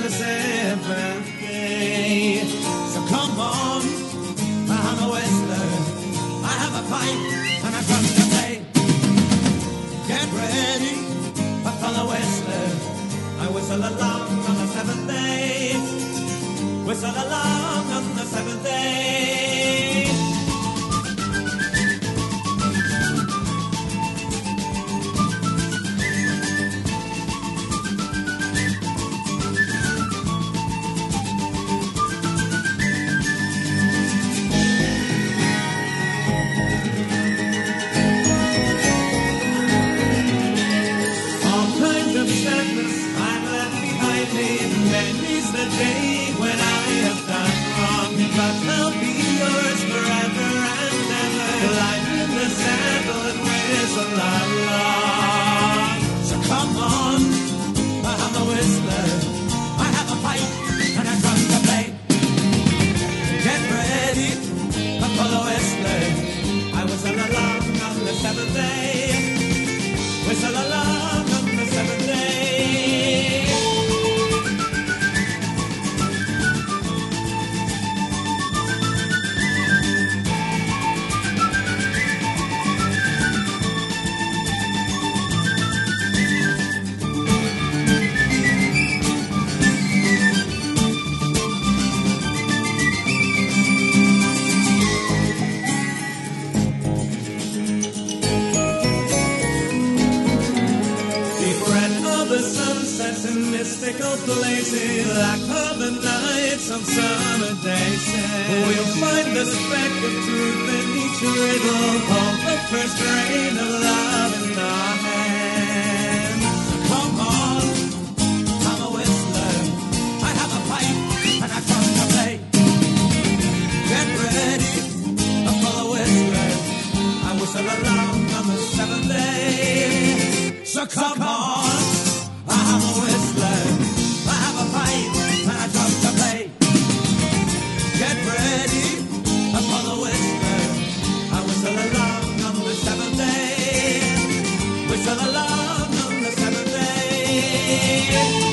the seventh day. So come on, I'm a whistler. I have a pipe and a drum to play. Get ready, a fellow whistler. I whistle along on the seventh day. Whistle along on the seventh day. Many's the day when I have done wrong, but I'll be yours forever and ever. Lie in the saddle and whistle along. So come on, I'm a whistler. I have a pipe and a drum to play. Get ready, I'm a whistler. I whistle along on the seventh day. Whistle along on the seventh day. The sunsets in mystical places, like other nights on summer days, we'll find the speck of truth in each riddle, called the first rain of love in our hands. Come on, I'm a whistler. I have a pipe and I come to play. Get ready, I'm a whistler. I whistle along on the seventh day. So come on, I'm a whistler. I have a pipe and a drum to play. Get ready, I'm a whistler. I whistle along on the seventh day. Whistle along on the seventh day.